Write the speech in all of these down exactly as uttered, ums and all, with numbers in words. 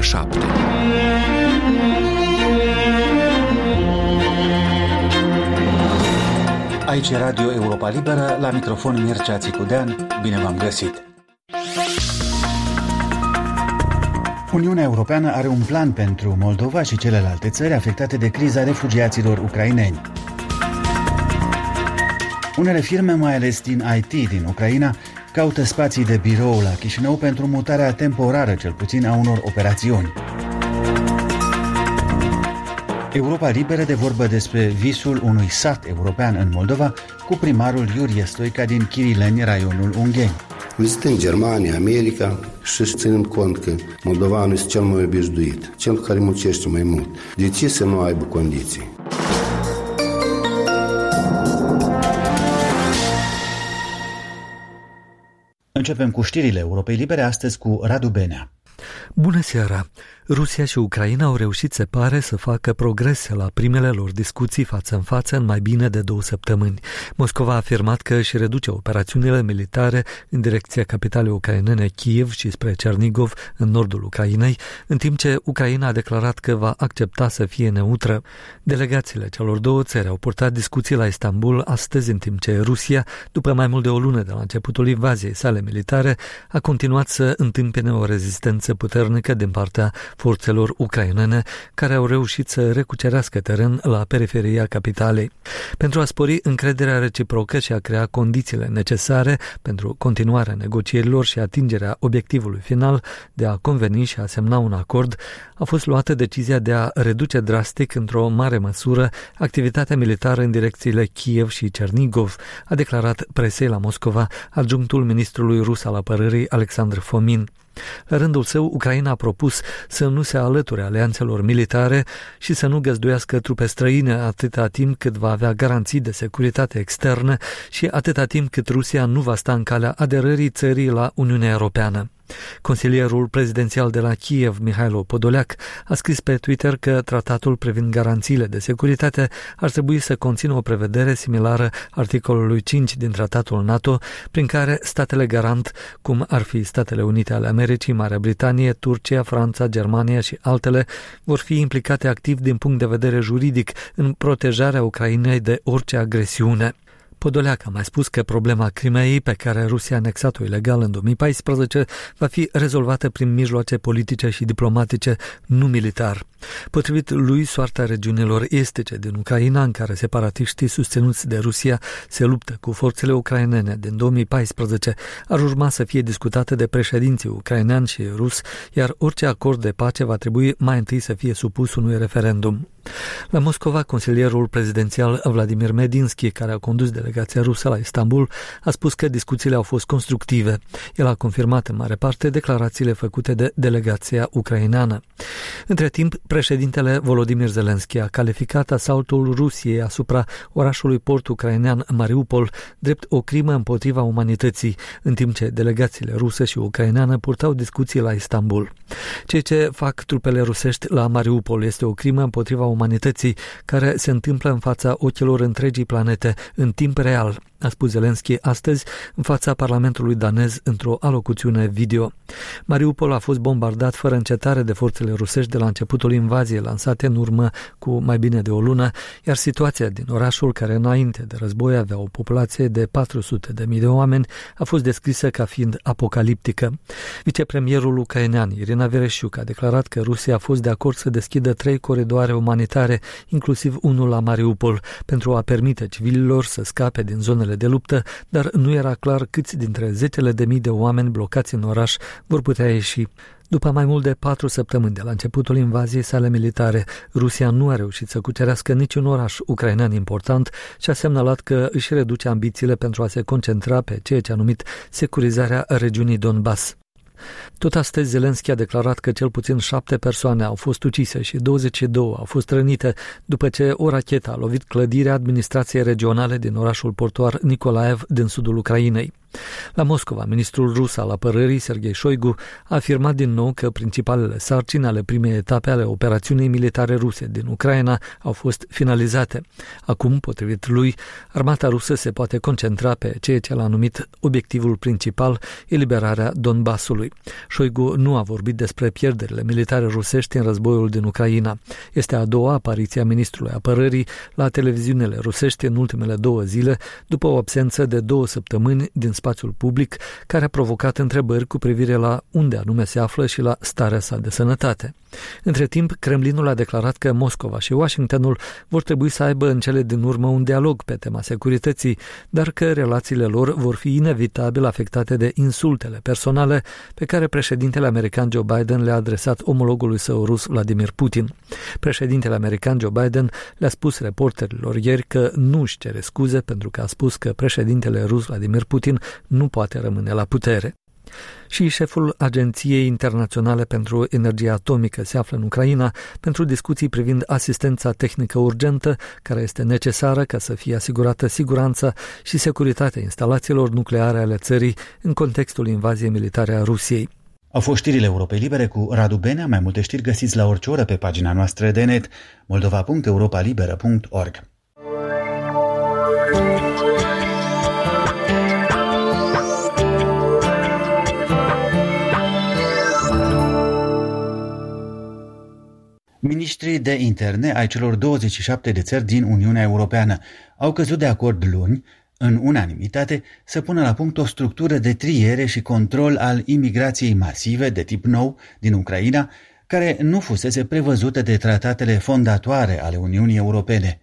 șapte. Aici e Radio Europa Liberă, la microfon Mircea Țicudean. Bine v-am găsit! Uniunea Europeană are un plan pentru Moldova și celelalte țări afectate de criza refugiaților ucraineni. Unele firme, mai ales din I T din Ucraina, caută spații de birou la Chișinău pentru mutarea temporară, cel puțin, a unor operațiuni. Europa Liberă de vorbă despre visul unui sat european în Moldova cu primarul Iurie Stoica din Chirileni, raionul Ungheni. Vizitând Germania, America și ținând cont că moldovanul este cel mai obișnuit, cel care muncește mai mult. De ce să nu aibă condiții? Începem cu știrile Europei Libere, astăzi cu Radu Benea. Bună seara! Rusia și Ucraina au reușit, se pare, să facă progrese la primele lor discuții față în față în mai bine de două săptămâni. Moscova a afirmat că își reduce operațiunile militare în direcția capitalei ucrainene Kiev și spre Cernigov, în nordul Ucrainei, în timp ce Ucraina a declarat că va accepta să fie neutră. Delegațiile celor două țări au purtat discuții la Istanbul astăzi, în timp ce Rusia, după mai mult de o lună de la începutul invaziei sale militare, a continuat să întâmpine o rezistență puternică din partea forțelor ucrainene, care au reușit să recucerească teren la periferia capitalei. Pentru a spori încrederea reciprocă și a crea condițiile necesare pentru continuarea negocierilor și atingerea obiectivului final de a conveni și a semna un acord, a fost luată decizia de a reduce drastic, într-o mare măsură, activitatea militară în direcțiile Kiev și Cernigov, a declarat presei la Moscova adjunctul ministrului rus al apărării Alexandr Fomin. La rândul său, Ucraina a propus să nu se alăture alianțelor militare și să nu găzduiască trupe străine atâta timp cât va avea garanții de securitate externă și atâta timp cât Rusia nu va sta în calea aderării țării la Uniunea Europeană. Consilierul prezidențial de la Kiev, Mihailo Podolyak, a scris pe Twitter că tratatul privind garanțiile de securitate ar trebui să conțină o prevedere similară articolului cinci din tratatul NATO, prin care statele garant, cum ar fi Statele Unite ale Americii, Marea Britanie, Turcia, Franța, Germania și altele, vor fi implicate activ din punct de vedere juridic în protejarea Ucrainei de orice agresiune. Podolyak a mai spus că problema Crimeei, pe care Rusia a anexat-o ilegal în două mii paisprezece, va fi rezolvată prin mijloace politice și diplomatice, nu militar. Potrivit lui, soarta regiunilor estice din Ucraina, în care separatiștii susținuți de Rusia se luptă cu forțele ucrainene din două mii paisprezece, ar urma să fie discutată de președinții ucrainean și rus, iar orice acord de pace va trebui mai întâi să fie supus unui referendum. La Moscova, consilierul prezidențial Vladimir Medinsky, care a condus delegația rusă la Istanbul, a spus că discuțiile au fost constructive. El a confirmat în mare parte declarațiile făcute de delegația ucraineană. Între timp, președintele Volodymyr Zelensky a calificat asaltul Rusiei asupra orașului port ucrainean Mariupol drept o crimă împotriva umanității, în timp ce delegațiile rusă și ucraineană purtau discuții la Istanbul. Ceea ce fac trupele rusești la Mariupol este o crimă împotriva umanității care se întâmplă în fața ochilor întregii planete, în timp real, a spus Zelensky astăzi în fața Parlamentului danez într-o alocuțiune video. Mariupol a fost bombardat fără încetare de forțele rusești de la începutul invaziei lansate în urmă cu mai bine de o lună, iar situația din orașul, care înainte de război avea o populație de patru sute de mii de oameni, a fost descrisă ca fiind apocaliptică. Vicepremierul ucrainean Irina Vereshchuk a declarat că Rusia a fost de acord să deschidă trei coridoare umanitare, inclusiv unul la Mariupol, pentru a permite civililor să scape din zonele de luptă, dar nu era clar câți dintre zetele de mii de oameni blocați în oraș vor putea ieși. După mai mult de patru săptămâni de la începutul invaziei sale militare, Rusia nu a reușit să cucerească niciun oraș ucrainean important și a semnalat că își reduce ambițiile pentru a se concentra pe ceea ce a numit securizarea regiunii Donbass. Tot astăzi, Zelensky a declarat că cel puțin șapte persoane au fost ucise și douăzeci și două au fost rănite după ce o rachetă a lovit clădirea administrației regionale din orașul portuar Nikolaev din sudul Ucrainei. La Moscova, ministrul rus al apărării, Sergei Shoigu, a afirmat din nou că principalele sarcini ale primei etape ale operațiunii militare ruse din Ucraina au fost finalizate. Acum, potrivit lui, armata rusă se poate concentra pe ceea ce l-a numit obiectivul principal, eliberarea Donbasului. Shoigu nu a vorbit despre pierderile militare rusești în războiul din Ucraina. Este a doua apariție a ministrului apărării la televiziunile rusești în ultimele două zile, după o absență de două săptămâni din spațiul public, care a provocat întrebări cu privire la unde anume se află și la starea sa de sănătate. Între timp, Kremlinul a declarat că Moscova și Washingtonul vor trebui să aibă în cele din urmă un dialog pe tema securității, dar că relațiile lor vor fi inevitabil afectate de insultele personale pe care președintele american Joe Biden le-a adresat omologului său rus Vladimir Putin. Președintele american Joe Biden le-a spus reporterilor ieri că nu își cere scuze pentru că a spus că președintele rus Vladimir Putin nu poate rămâne la putere. Și șeful Agenției Internaționale pentru Energie Atomică se află în Ucraina pentru discuții privind asistența tehnică urgentă care este necesară ca să fie asigurată siguranța și securitatea instalațiilor nucleare ale țării în contextul invaziei militare a Rusiei. Au fost știrile Europei Libere cu Radu Benea. Mai multe știri găsiți la orice oră pe pagina noastră de net moldova punct europa liberă punct org. Ministrii de interne ai celor douăzeci și șapte de țări din Uniunea Europeană au căzut de acord luni, în unanimitate, să pună la punct o structură de triere și control al imigrației masive de tip nou din Ucraina, care nu fusese prevăzută de tratatele fondatoare ale Uniunii Europene.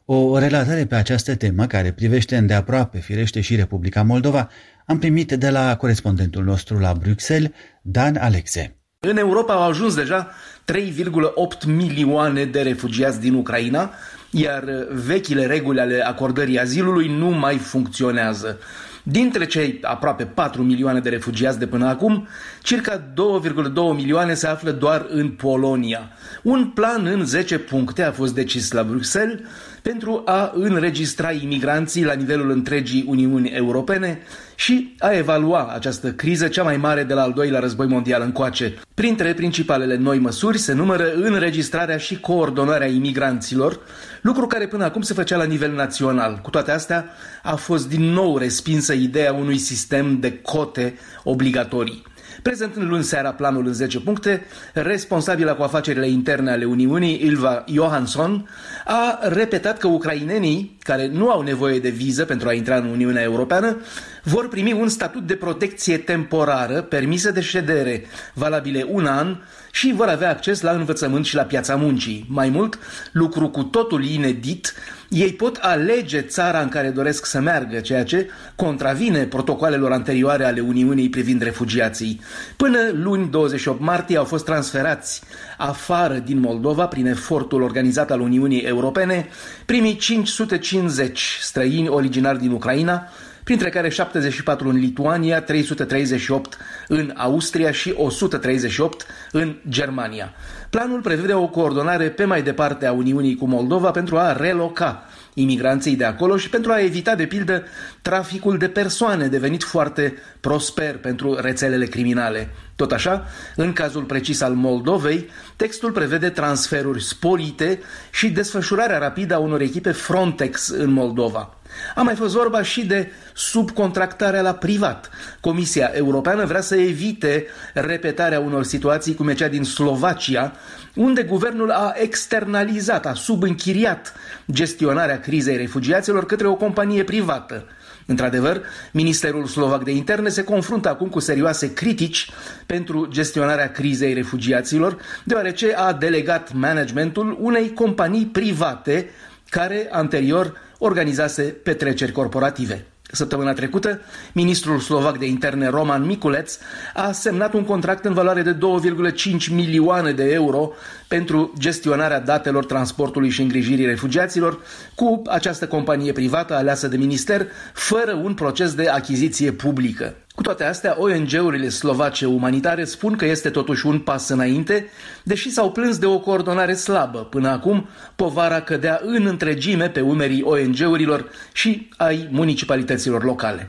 O relatare pe această temă, care privește îndeaproape, firește, și Republica Moldova, am primit de la corespondentul nostru la Bruxelles, Dan Alexe. În Europa au ajuns deja trei virgulă opt milioane de refugiați din Ucraina, iar vechile reguli ale acordării azilului nu mai funcționează. Dintre cei aproape patru milioane de refugiați de până acum, circa doi virgulă doi milioane se află doar în Polonia. Un plan în zece puncte a fost decis la Bruxelles pentru a înregistra imigranții la nivelul întregii Uniuni Europene și a evalua această criză cea mai mare de la al doilea război mondial încoace. Printre principalele noi măsuri se numără înregistrarea și coordonarea imigranților, lucru care până acum se făcea la nivel național. Cu toate astea, a fost din nou respinsă ideea unui sistem de cote obligatorii. Prezentând luni seara planul în zece puncte, responsabilă cu afacerile interne ale Uniunii, Ylva Johansson, a repetat că ucrainenii, care nu au nevoie de viză pentru a intra în Uniunea Europeană, vor primi un statut de protecție temporară, permisă de ședere, valabile un an, și vor avea acces la învățământ și la piața muncii. Mai mult, lucru cu totul inedit, ei pot alege țara în care doresc să meargă, ceea ce contravine protocoalelor anterioare ale Uniunii privind refugiații. Până luni douăzeci și opt martie au fost transferați afară din Moldova, prin efortul organizat al Uniunii Europene, primii cinci sute cincizeci străini originari din Ucraina, printre care șaptezeci și patru în Lituania, trei sute treizeci și opt în Austria și o sută treizeci și opt în Germania. Planul prevede o coordonare pe mai departe a Uniunii cu Moldova pentru a reloca imigranții de acolo și pentru a evita, de pildă, traficul de persoane, devenit foarte prosper pentru rețelele criminale. Tot așa, în cazul precis al Moldovei, textul prevede transferuri sporite și desfășurarea rapidă a unor echipe Frontex în Moldova. A mai fost vorba și de subcontractarea la privat. Comisia Europeană vrea să evite repetarea unor situații cum e cea din Slovacia, unde guvernul a externalizat, a subînchiriat gestionarea crizei refugiaților către o companie privată. Într-adevăr, Ministerul Slovac de Interne se confruntă acum cu serioase critici pentru gestionarea crizei refugiaților, deoarece a delegat managementul unei companii private care anterior organizase petreceri corporative. Săptămâna trecută, ministrul slovac de interne Roman Mikuleț a semnat un contract în valoare de două virgulă cinci milioane de euro pentru gestionarea datelor transportului și îngrijirii refugiaților cu această companie privată aleasă de minister, fără un proces de achiziție publică. Cu toate astea, O N G-urile slovace umanitare spun că este totuși un pas înainte, deși s-au plâns de o coordonare slabă. Până acum, povara cădea în întregime pe umerii O N G-urilor și ai municipalităților locale.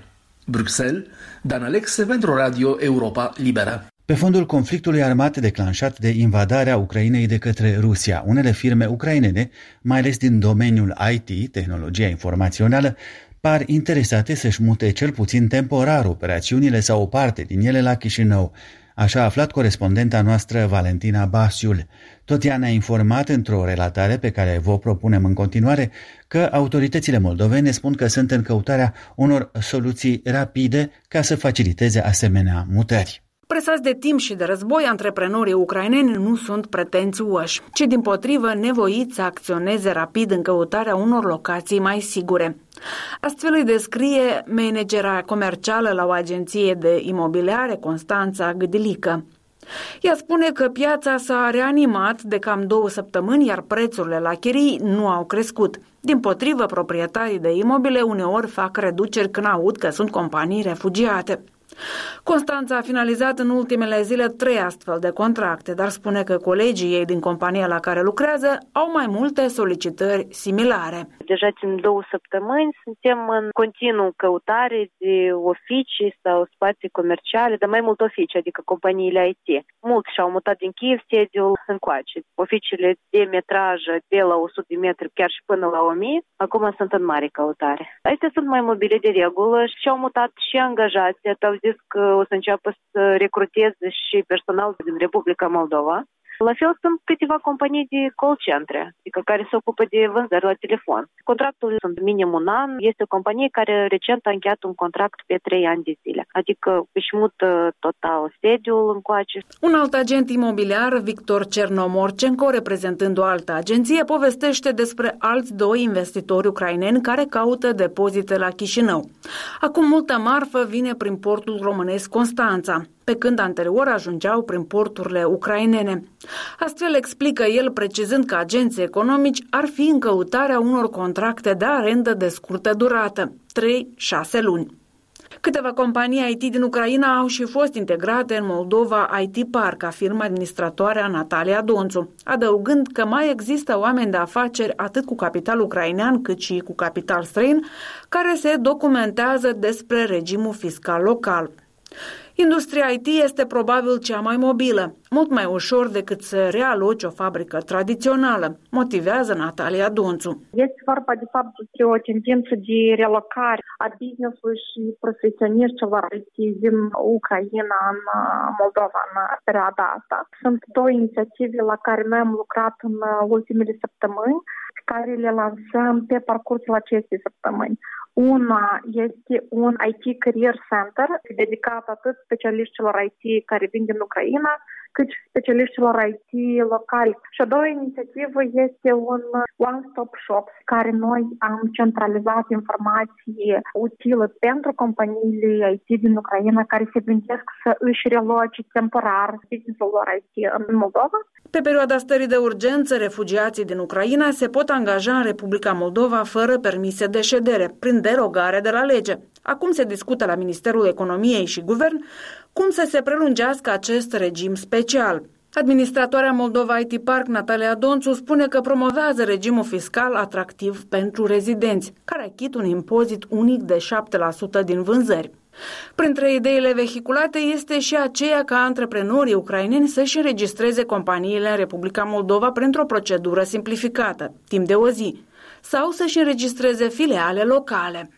Bruxelles, Dan Alexe pentru Radio Europa Liberă. Pe fondul conflictului armat declanșat de invadarea Ucrainei de către Rusia, unele firme ucrainene, mai ales din domeniul I T, tehnologia informațională, par interesate să-și mute cel puțin temporar operațiunile sau o parte din ele la Chișinău. Așa a aflat corespondenta noastră Valentina Basiul. Tot ea ne-a informat într-o relatare pe care vă propunem în continuare că autoritățile moldovene spun că sunt în căutarea unor soluții rapide ca să faciliteze asemenea mutări. Presați de timp și de război, antreprenorii ucraineni nu sunt pretențioși, ci dimpotrivă nevoiți să acționeze rapid în căutarea unor locații mai sigure. Astfel îi descrie managera comercială la o agenție de imobiliare, Constanța Gâdilică. Ea spune că piața s-a reanimat de cam două săptămâni, iar prețurile la chirii nu au crescut. Dimpotrivă, proprietarii de imobile uneori fac reduceri când aud că sunt companii refugiate. Constanța a finalizat în ultimele zile trei astfel de contracte, dar spune că colegii ei din compania la care lucrează au mai multe solicitări similare. Deja timp două săptămâni suntem în continuu căutare de oficii sau spații comerciale, dar mai mult oficii, adică companiile I T. Mulți și-au mutat din Kiev sediul încoace. Oficiile de metrajă de la o sută de metri chiar și până la o mie, acum sunt în mare căutare. Astea sunt mai mobile de regulă și au mutat și angajații, au zis că o să înceapă să recruteze și personal din Republica Moldova. La fel sunt câteva companii de call centre, adică care se ocupă de vânzări la telefon. Contractul sunt minim un an, este o companie care recent a încheiat un contract pe trei ani de zile, adică își mută total sediul încoace. Un alt agent imobiliar, Victor Cernomorcenco, reprezentând o altă agenție, povestește despre alți doi investitori ucraineni care caută depozite la Chișinău. Acum multă marfă vine prin portul românesc Constanța, pe când anterior ajungeau prin porturile ucrainene. Astfel explică el, precizând că agenții economici ar fi în căutarea unor contracte de arendă de scurtă durată, trei șase luni. Câteva companii I T din Ucraina au și fost integrate în Moldova I T Park, afirmă administratoarea Natalia Donțu, adăugând că mai există oameni de afaceri atât cu capital ucrainean cât și cu capital străin, care se documentează despre regimul fiscal local. Industria I T este probabil cea mai mobilă, mult mai ușor decât să realoci o fabrică tradițională, motivează Natalia Donțu. Este vorba de fapt despre o tendință de relocare a business-ului și profesioniștilor I T din Ucraina în Moldova în perioada asta. Sunt două inițiative la care noi am lucrat în ultimele săptămâni, care le lansăm pe parcursul acestei săptămâni. Una este un I T Career Center dedicat atât specialiștilor I T care vin din Ucraina, cât și specialiștilor I T locali. Și a doua inițiativă este un one-stop shop care noi am centralizat informații utile pentru companiile I T din Ucraina care se gândesc să își reloce temporar business-ul lor I T în Moldova. Pe perioada stării de urgență, refugiații din Ucraina se pot angaja în Republica Moldova fără permise de ședere, prin derogare de la lege. Acum se discută la Ministerul Economiei și Guvern cum să se prelungească acest regim special. Administratoarea Moldova I T Park, Natalia Donțu, spune că promovează regimul fiscal atractiv pentru rezidenți, care achit un impozit unic de șapte la sută din vânzări. Printre ideile vehiculate este și aceea ca antreprenorii ucraineni să-și înregistreze companiile în Republica Moldova printr-o procedură simplificată, timp de o zi, sau să-și înregistreze filiale locale.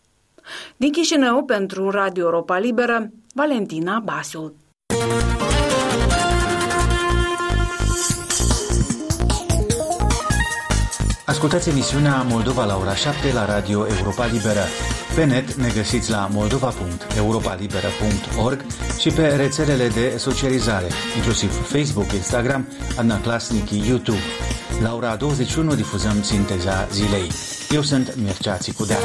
Din Chișinău, pentru Radio Europa Liberă, Valentina Basiul. Ascultați emisiunea Moldova la ora șapte la Radio Europa Liberă. Pe net ne găsiți la moldova punct europa liberă punct org și pe rețelele de socializare, inclusiv Facebook, Instagram, Adnaclasnic, YouTube. La ora douăzeci și unu difuzăm sinteza zilei. Eu sunt Mircea Țicudea.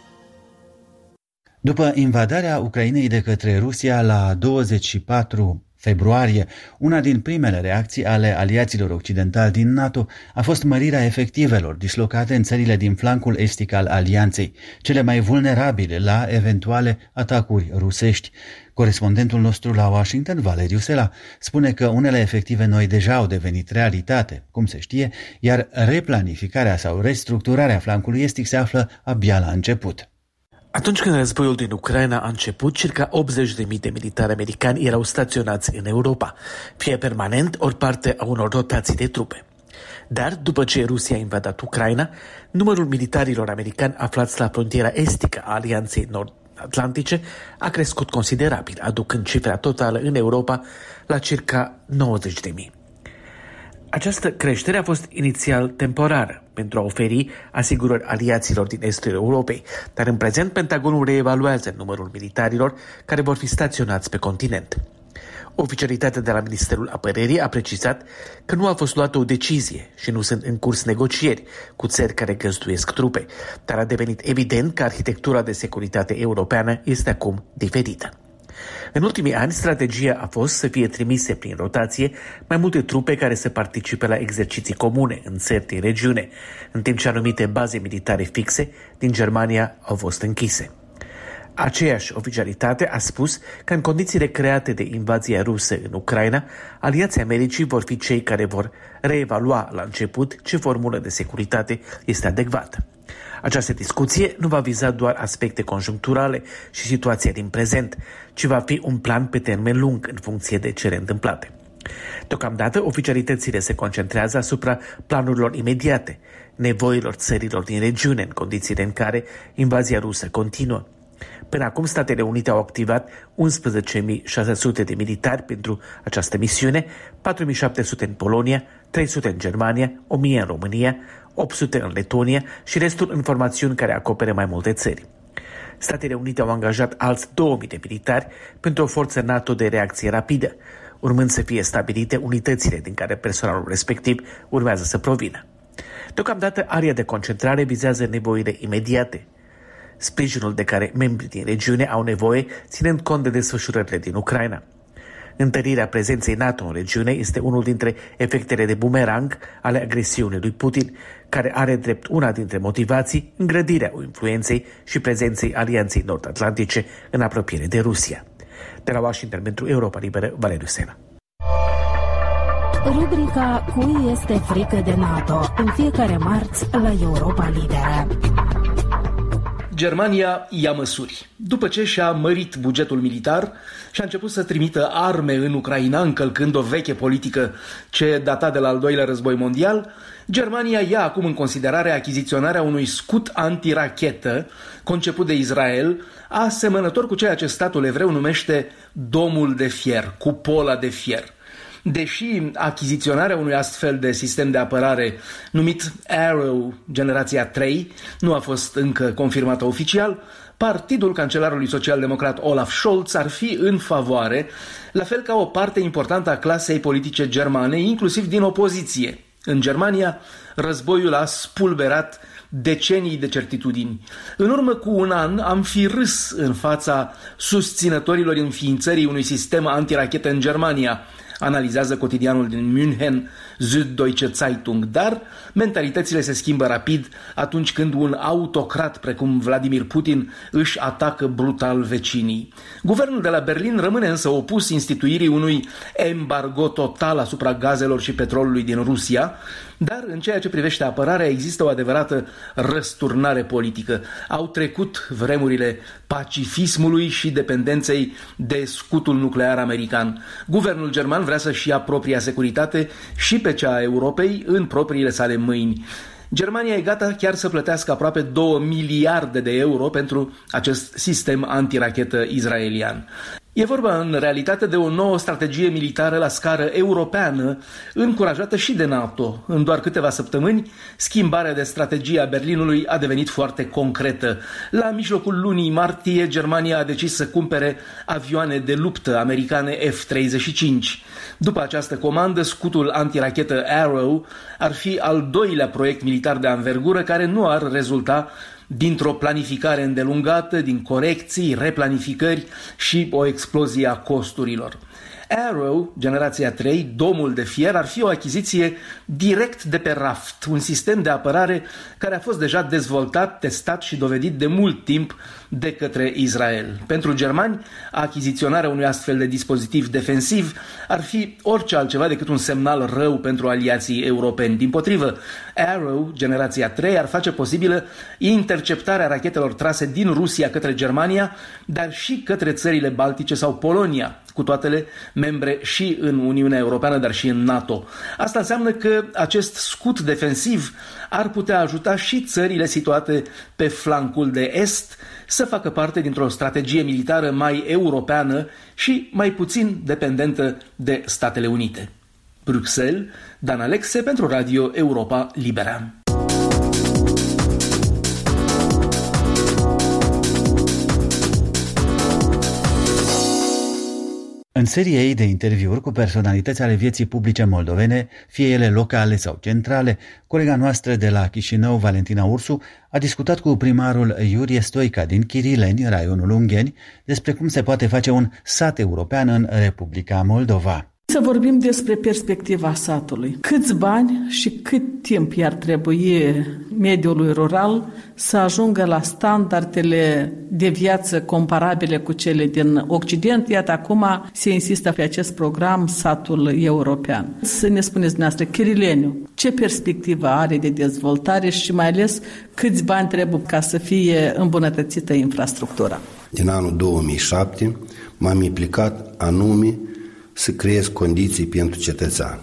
După invadarea Ucrainei de către Rusia la douăzeci și patru februarie, una din primele reacții ale aliaților occidentali din NATO a fost mărirea efectivelor dislocate în țările din flancul estic al alianței, cele mai vulnerabile la eventuale atacuri rusești. Corespondentul nostru la Washington, Valeriu Sela, spune că unele efective noi deja au devenit realitate, cum se știe, iar replanificarea sau restructurarea flancului estic se află abia la început. Atunci când războiul din Ucraina a început, circa optzeci de mii de militari americani erau staționați în Europa, fie permanent, ori parte a unor rotații de trupe. Dar, după ce Rusia a invadat Ucraina, numărul militarilor americani aflați la frontiera estică a Alianței Nord-Atlantice a crescut considerabil, aducând cifra totală în Europa la circa nouăzeci de mii. Această creștere a fost inițial temporară pentru a oferi asigurări aliaților din estul Europei, dar în prezent Pentagonul reevaluează numărul militarilor care vor fi staționați pe continent. Oficialitatea de la Ministerul Apărării a precizat că nu a fost luată o decizie și nu sunt în curs negocieri cu țări care găzduiesc trupe, dar a devenit evident că arhitectura de securitate europeană este acum diferită. În ultimii ani, strategia a fost să fie trimise prin rotație mai multe trupe care să participe la exerciții comune în țări din regiune, în timp ce anumite baze militare fixe din Germania au fost închise. Aceeași oficialitate a spus că în condițiile create de invazia rusă în Ucraina, aliații Americii vor fi cei care vor reevalua la început ce formulă de securitate este adecvată. Această discuție nu va viza doar aspecte conjuncturale și situația din prezent, ci va fi un plan pe termen lung în funcție de cele întâmplate. Deocamdată, oficialitățile se concentrează asupra planurilor imediate, nevoilor țărilor din regiune în condițiile în care invazia rusă continuă. Până acum, Statele Unite au activat unsprezece mii șase sute de militari pentru această misiune, patru mii șapte sute în Polonia, trei sute în Germania, o mie în România, opt sute în Letonia și restul în formațiuni care acopere mai multe țări. Statele Unite au angajat alți două mii de militari pentru o forță NATO de reacție rapidă, urmând să fie stabilite unitățile din care personalul respectiv urmează să provină. Deocamdată, area de concentrare vizează nevoile imediate, sprijinul de care membrii din regiune au nevoie, ținând cont de desfășurările din Ucraina. Întărirea prezenței NATO în regiune este unul dintre efectele de bumerang ale agresiunii lui Putin, care are drept una dintre motivații îngrădirea influenței și prezenței Alianței Nord-Atlantice în apropiere de Rusia. De la Washington pentru Europa Liberă, Valeriu Sena. Rubrica Cui este frică de NATO, în fiecare marți la Europa Liberă. Germania ia măsuri. După ce și-a mărit bugetul militar și a început să trimită arme în Ucraina, încălcând o veche politică ce data de la al doilea război mondial, Germania ia acum în considerare achiziționarea unui scut antirachetă conceput de Israel, asemănător cu ceea ce statul evreu numește domul de fier, cupola de fier. Deși achiziționarea unui astfel de sistem de apărare numit Arrow generația trei nu a fost încă confirmată oficial, partidul cancelarului social-democrat Olaf Scholz ar fi în favoare, la fel ca o parte importantă a clasei politice germane, inclusiv din opoziție. În Germania, războiul a spulberat decenii de certitudini. În urmă cu un an am fi râs în fața susținătorilor înființării unui sistem antirachetă în Germania, analizează cotidianul din München, Süddeutsche Zeitung, dar mentalitățile se schimbă rapid atunci când un autocrat precum Vladimir Putin își atacă brutal vecinii. Guvernul de la Berlin rămâne însă opus instituirii unui embargo total asupra gazelor și petrolului din Rusia, dar în ceea ce privește apărarea există o adevărată răsturnare politică. Au trecut vremurile pacifismului și dependenței de scutul nuclear american. Guvernul german vrea să-și ia propria securitate și pe cea a Europei în propriile sale mâini. Germania e gata chiar să plătească aproape două miliarde de euro pentru acest sistem antirachetă israelian. E vorba în realitate de o nouă strategie militară la scară europeană, încurajată și de NATO. În doar câteva săptămâni, schimbarea de strategie a Berlinului a devenit foarte concretă. La mijlocul lunii martie, Germania a decis să cumpere avioane de luptă americane F treizeci și cinci. După această comandă, scutul antirachetă Arrow ar fi al doilea proiect militar de anvergură care nu ar rezulta dintr-o planificare îndelungată, din corecții, replanificări și o explozie a costurilor. Arrow, generația trei, domul de fier, ar fi o achiziție direct de pe raft, un sistem de apărare care a fost deja dezvoltat, testat și dovedit de mult timp de către Israel. Pentru germani, achiziționarea unui astfel de dispozitiv defensiv ar fi orice altceva decât un semnal rău pentru aliații europeni. Dimpotrivă, Arrow, generația trei, ar face posibilă interceptarea rachetelor trase din Rusia către Germania, dar și către țările Baltice sau Polonia, cu toatele membre și în Uniunea Europeană, dar și în NATO. Asta înseamnă că acest scut defensiv ar putea ajuta și țările situate pe flancul de est să facă parte dintr-o strategie militară mai europeană și mai puțin dependentă de Statele Unite. Bruxelles, Dan Alexe pentru Radio Europa Liberă. În seria ei de interviuri cu personalități ale vieții publice moldovene, fie ele locale sau centrale, colega noastră de la Chișinău, Valentina Ursu, a discutat cu primarul Iurie Stoica din Chirileni, raionul Ungheni, despre cum se poate face un sat european în Republica Moldova. Să vorbim despre perspectiva satului. Câți bani și cât timp i-ar trebui mediului rural să ajungă la standardele de viață comparabile cu cele din Occident? Iată, acum se insistă pe acest program, satul european. Să ne spuneți dumneavoastră, Chirileniu, ce perspectivă are de dezvoltare și mai ales câți bani trebuie ca să fie îmbunătățită infrastructura? Din anul două mii șapte m-am implicat anume să creez condiții pentru cetățean.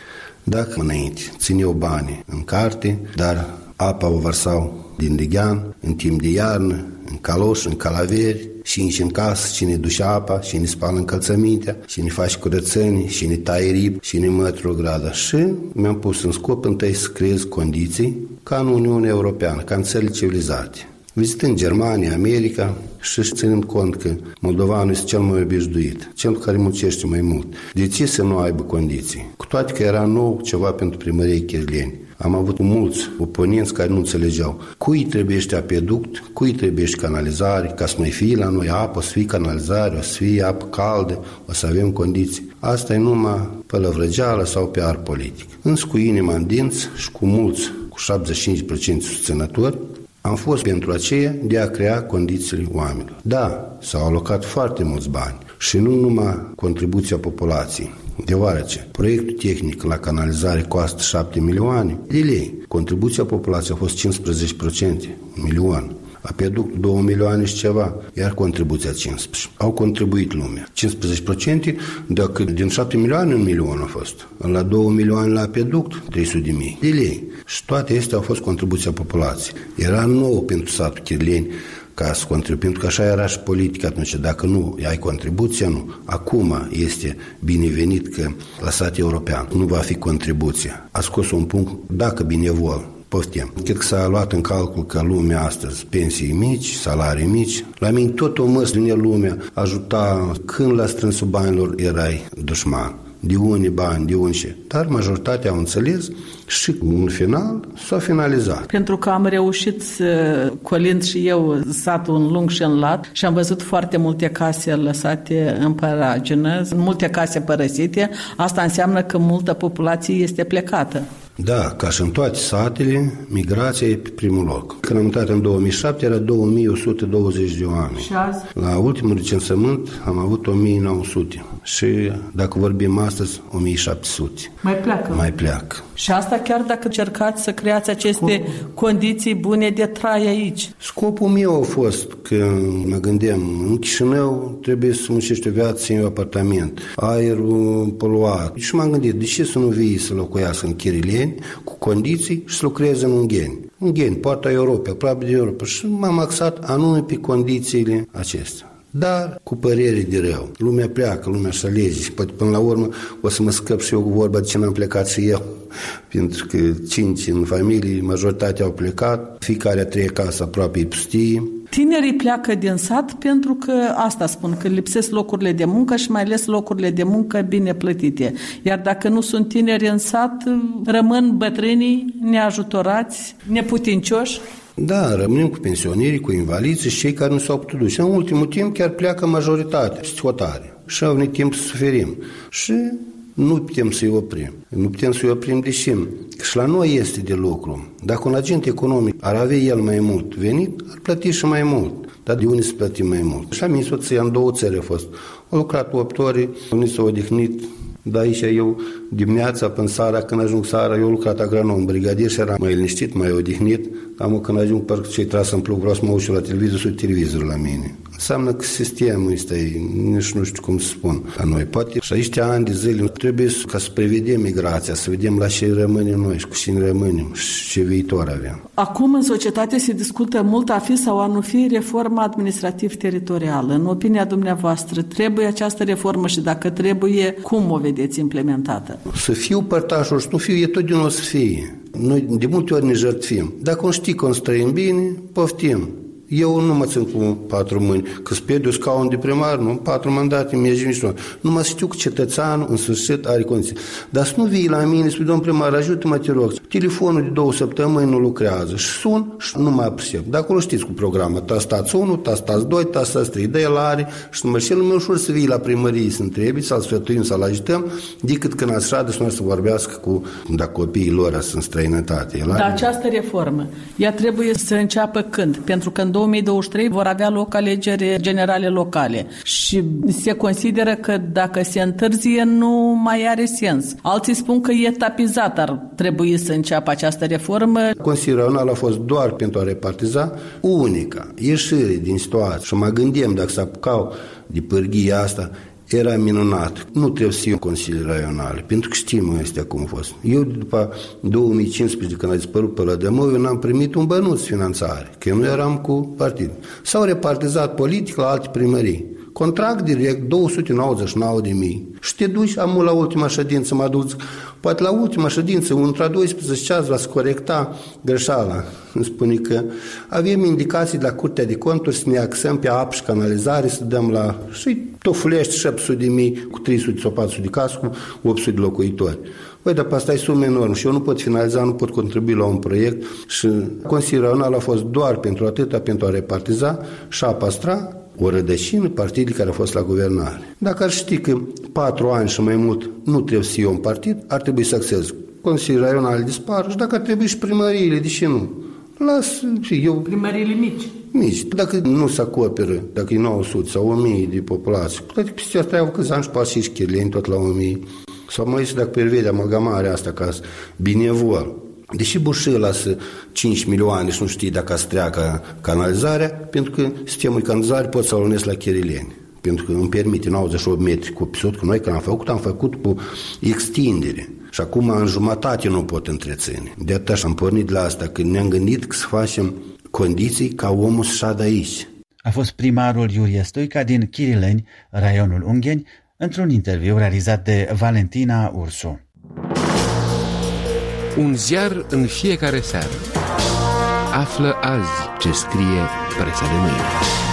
Dacă înainte țineau banii în carte, dar apa o vărsau din lighean, în timp de iarnă, în caloși, în calaveri, și nici în casă, și ne duce apa, și ne spală încălțămintea, și ne face curățenie, și ne taie rib, și ne mătru grada. Și mi-am pus în scop întâi să creez condiții ca în Uniunea Europeană, ca în țările civilizate. Vizitând Germania, America și ținând cont că moldovanul este cel mai obișnuit, cel care muncește mai mult, de ce să nu aibă condiții? Cu toate că era nou ceva pentru primăriei Chirileni. Am avut mulți oponenți care nu înțelegeau cui trebuiește apeduct, cui trebuiește canalizare, ca să mai fie la noi apă, o să fie canalizare, o să fie apă caldă, o să avem condiții. Asta e numai pălăvrăgeală sau P R politic. Însă cu inima în dinți și cu mulți, cu șaptezeci și cinci la sută susținători, am fost pentru aceea de a crea condițiile oamenilor. Da, s-au alocat foarte mulți bani și nu numai contribuția populației, deoarece proiectul tehnic la canalizare costă șapte milioane de lei. Contribuția populației a fost cincisprezece la sută, un milion. Apeductul două milioane și ceva, iar contribuția cincisprezece. Au contribuit lumea. cincisprezece la sută, dacă din șapte milioane un milion a fost. La două milioane la apeduct, trei sute de mii de lei. Și toate astea au fost contribuția populației. Era nou pentru satul Chirileni ca să contribuie, pentru că așa era și politica atunci. Dacă nu ai contribuția, nu. Acum este binevenit că la sat european nu va fi contribuția. A scos un punct, dacă binevol, poftim. Cred că s-a luat în calcul că lumea astăzi, pensii mici, salarii mici. La mine tot o măs din lumea ajuta când la strânsul banilor erai dușman. De unii bani, de unii ce. Dar majoritatea au înțeles și în final s-a finalizat. Pentru că am reușit să colind și eu satul în lung și în lat și am văzut foarte multe case lăsate în paragină, multe case părăsite, asta înseamnă că multă populație este plecată. Da, ca și în toate satele, migrația e pe primul loc. Când am intrat în două mii șapte era două mii o sută douăzeci de oameni. Și azi? La ultimul recensământ am avut o mie nouă sute și dacă vorbim astăzi o mie șapte sute. Mai pleacă? Mai pleacă. Și asta chiar dacă încercați să creați aceste Scopul. condiții bune de trai aici. Scopul meu a fost că mă gândeam, în Chișinău trebuie să muncești o viață în apartament, aerul poluat. Și m-am gândit, de ce să nu vii să locuiască în Chirileni cu condiții și să lucreze în Ungheni. Ungheni, poarta Europei, aproape de Europa. Și m-am axat anume pe condițiile acestea. Dar cu părere de rău. Lumea pleacă, lumea și alege și poate până la urmă o să mă scăp și eu cu vorba de ce n-am plecat și eu. Pentru că cinci în familie, majoritatea au plecat, fiecare a treia casă aproape e pustie. Tinerii pleacă din sat pentru că asta spun, că lipsesc locurile de muncă și mai ales locurile de muncă bine plătite. Iar dacă nu sunt tineri în sat, rămân bătrânii neajutorați, neputincioși. Da, rămânem cu pensionierii, cu invaliții și cei care nu s-au putut duce. În ultimul timp chiar pleacă majoritatea, psihotare. și au venit timp să suferim. Și nu putem să-i oprim. Nu putem să-i oprim de ce? Că și la noi este de lucru. Dacă un agent economic ar avea el mai mult venit, ar plăti și mai mult. Dar de unde să plătim mai mult? Și la mine soția în două țări a fost. A lucrat opt ore, unii s-au odihnit. Dar aici eu dimineața până seara, când ajung seara, eu lucrat agronom, brigadier și eram mai liniștit, mai odihnit. Am că când ajung parcă ce-i tras în plug, vreau să mă uit la televizor, sunt televizor la mine. Înseamnă că sistemul ăsta e, nici nu știu cum să spun la noi. Poate și aceștia ani de zile trebuie ca să prevedem migrația, să vedem la ce rămânem noi și cu cine rămânem și ce viitor avem. Acum în societate se discută mult a fi sau a nu fi reforma administrativ-teritorială. În opinia dumneavoastră, trebuie această reformă și dacă trebuie, cum o vedeți implementată? Să fiu părtașul și nu fiu, e tot din o să fie. Noi de multe ori ne jertfim. Dacă o știi că o străim bine, poftim. Eu nu mă țin cu patru mâini, că spede un scaun de primar, nu, patru mandate, mi-e nici nu. Nu mă știu că cetățeanul, în sfârșit, are condiții. Dar să nu vii la mine, spui, domn primar, ajută-mă, te rog. Telefonul de două săptămâni nu lucrează și sun și nu mai apreciem. Dacă nu știți cu programul, tastați unu, tastați doi, tastați trei, de el are și numai cel mai ușor să vii la primărie să întrebi, să-l sfătuim, să-l ajutăm, decât când ați șadă să nu să vorbească cu, dacă copiii lor sunt în străinătate. Dar această reformă, ea trebuie să înceapă când? Pentru că în două mii douăzeci și trei vor avea loc alegeri generale locale și se consideră că dacă se întârzie nu mai are sens. Alții spun că e etapizat, ar trebui să înceapă această reformă. Consiliul Regional a fost doar pentru a repartiza unica ieșire din situație și mă gândim dacă s-a apucau de pârghia asta, era minunat. Nu trebuie să fie Consiliul Regional, pentru că știm astea cum a fost. Eu, după două mii cincisprezece, când a dispărut pe la Dămău, eu n-am primit un bănuț finanțare, că eu nu eram cu partid. S-au repartizat politic la alte primării. Contract direct, două sute nouăzeci și nouă de mii. Și te duci, am la ultima ședință, mă duc, poate la ultima ședință, între doisprezece ceas, va să corecta greșeala. Îmi spune că avem indicații de la Curtea de Conturi să ne axăm pe apă și canalizare, să dăm la... și tofulești șapte sute de mii cu trei sute sau patru sute de case cu opt sute de locuitori. Băi, dar pe asta e sume enormă și eu nu pot finaliza, nu pot contribui la un proiect și Consiliul Regional a fost doar pentru atâta, pentru a repartiza și a păstra o rădășină partidului care a fost la guvernare. Dacă ar ști că patru ani și mai mult nu trebuie să fie un partid, ar trebui să accesez. Consiliul Regional dispar și dacă ar trebui și primăriile, deși nu? Las, eu... Primăriile mici. Mici. Dacă nu se acoperă, dacă e nouă sute sau o mie de populație, toate peste asta au câțiva ani și pas și chirleni tot la o mie. Sau mai este dacă pervede amalgamarea asta ca binevol. Deși Bușila să cinci milioane și nu știi dacă să treacă canalizarea, pentru că sistemul canalizare pot să alunesc la Chirileni. Pentru că îmi permite nouăzeci și opt metri cu pisut, că noi când am făcut, am făcut cu extindere. Și acum în jumătate nu pot întreține. De atât și am pornit de la asta, că ne-am gândit că să facem condiții ca omul să șadă aici. A fost primarul Iurie Stoica din Chirileni, raionul Ungheni, într-un interviu realizat de Valentina Ursu. Un ziar în fiecare seară. Află azi ce scrie presa de mâine.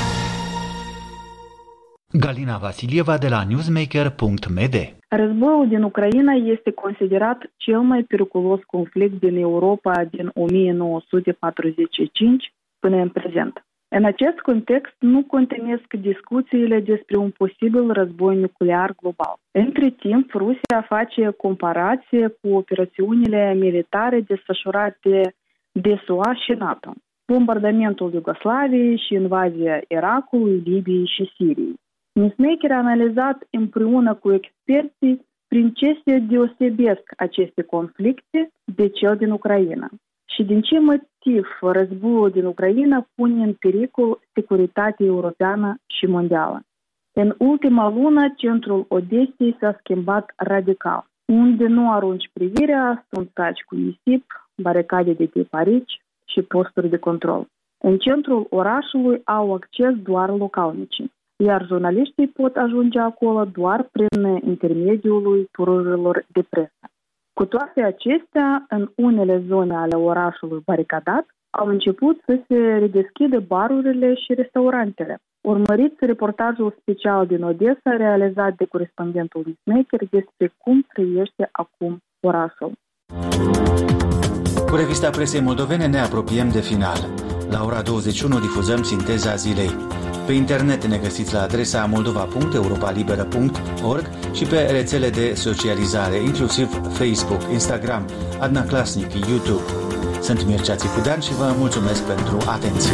Galina Vasilieva de la newsmaker punct m d. Războiul din Ucraina este considerat cel mai periculos conflict din Europa din o mie nouă sute patruzeci și cinci până în prezent. În acest context nu contenesc discuțiile despre un posibil război nuclear global. Între timp, Rusia face comparație cu operațiunile militare desfășurate de S U A și NATO, bombardamentul Iugoslaviei și invazia Irakului, Libiei și Siriei. Newsmaker a analizat împreună cu experții prin ce se deosebesc aceste conflicte de cel din Ucraina și din ce motiv războiul din Ucraina pune în pericol securitatea europeană și mondială. În ultima lună, centrul Odesei s-a schimbat radical. Unde nu arunci privirea, sunt saci cu nisip, baricade de tip arici și posturi de control. În centrul orașului au acces doar localnicii, iar jurnaliștii pot ajunge acolo doar prin intermediul tururilor de presă. Cu toate acestea, în unele zone ale orașului baricadat, au început să se redeschidă barurile și restaurantele. Urmăriți reportajul special din Odessa realizat de corespondentul Newsmaker despre cum trăiește acum orașul. Cu revista presei moldovene ne apropiem de final. La ora douăzeci și unu difuzăm Sinteza zilei. Pe internet ne găsiți la adresa moldova punct europa liberă punct org și pe rețele de socializare, inclusiv Facebook, Instagram, Adna Klasnic, YouTube. Sunt Mircea Țicudean și vă mulțumesc pentru atenție.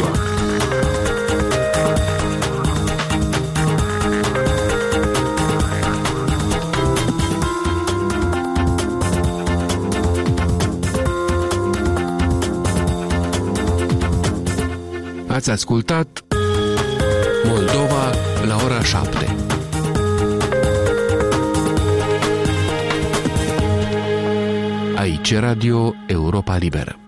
Ați ascultat Moldova la ora șapte. Aici Radio Europa Liberă.